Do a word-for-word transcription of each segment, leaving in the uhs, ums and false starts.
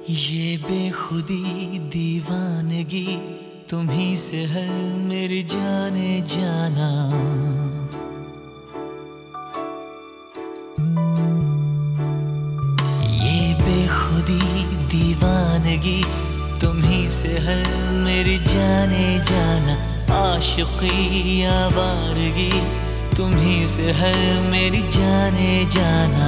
ये बेखुदी दीवानगी तुम्ही से है मेरी जाने जाना। ये बेखुदी दीवानगी तुम्ही से है मेरी जाने जाना। आशिकी आवारगी तुम्ही से है मेरी जाने जाना।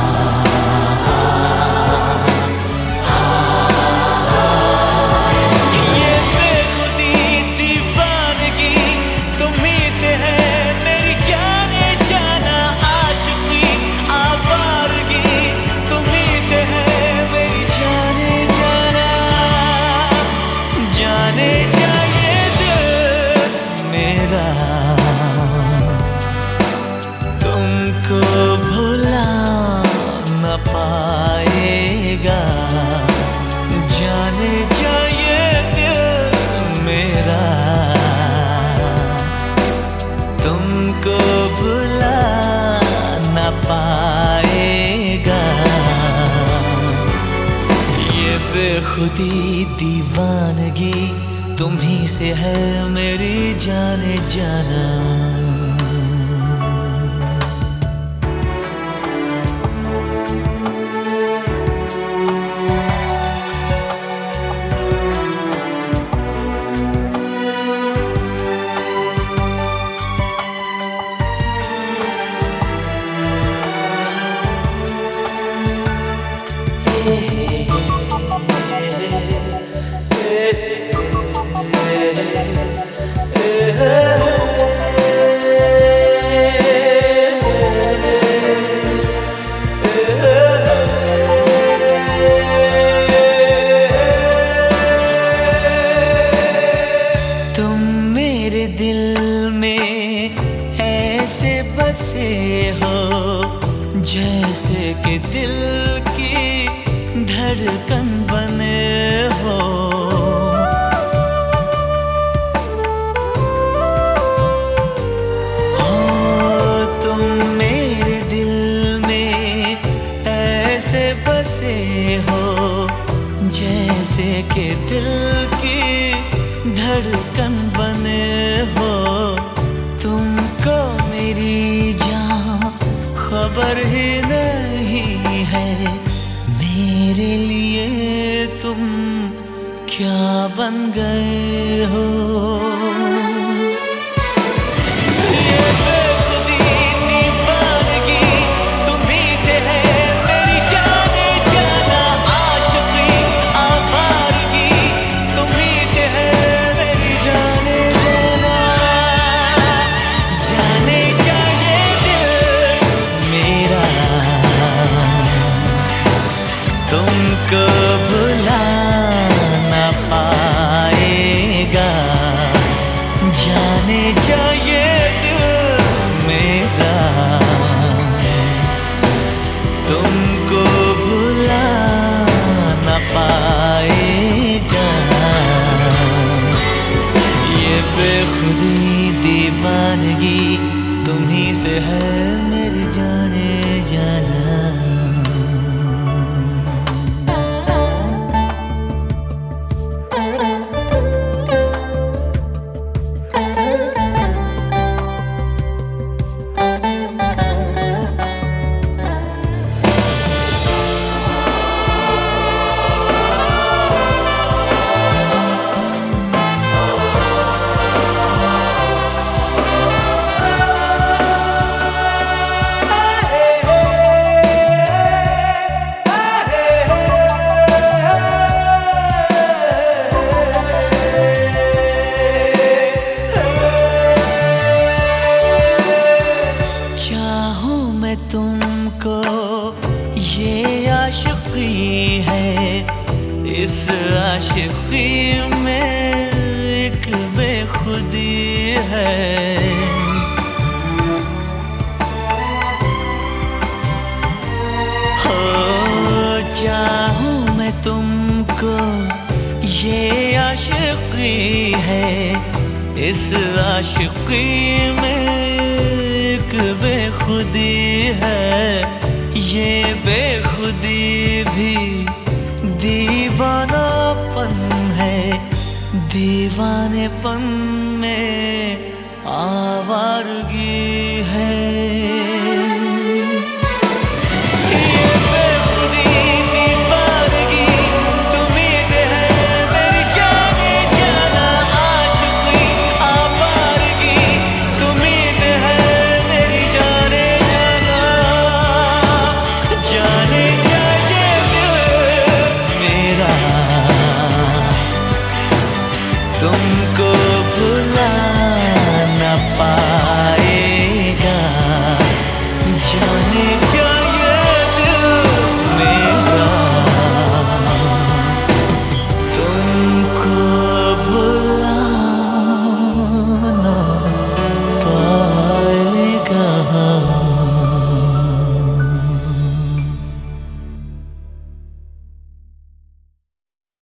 तुमको भुला न पाएगा, जाने जाए दिल मेरा। तुमको भुला न पाएगा। ये बेखुदी दीवानगी तुम्ही से है मेरी जाने जाना। दिल में ऐसे बसे हो जैसे कि दिल की धड़कन बने हो। हो तुम मेरे दिल में ऐसे बसे हो जैसे कि दिल की धड़कन बने हो। तुमको मेरी जान खबर ही नहीं है, मेरे लिए तुम क्या बन गए हो। तुमको भुला न पाएगा, जाने जाए दिल मेरा। तुमको भुला न पाएगा। ये बेखुदी दीवानगी तुम्ही से है मेरी जाने जाना। तुमको ये आशिकी है, इस आशिकी में एक बेखुदी है। हो चाहूं मैं तुमको ये आशिकी है, इस आशिकी में एक बेखुदी है। ये बेखुदी भी दी दीवानेपन में आवारगी है।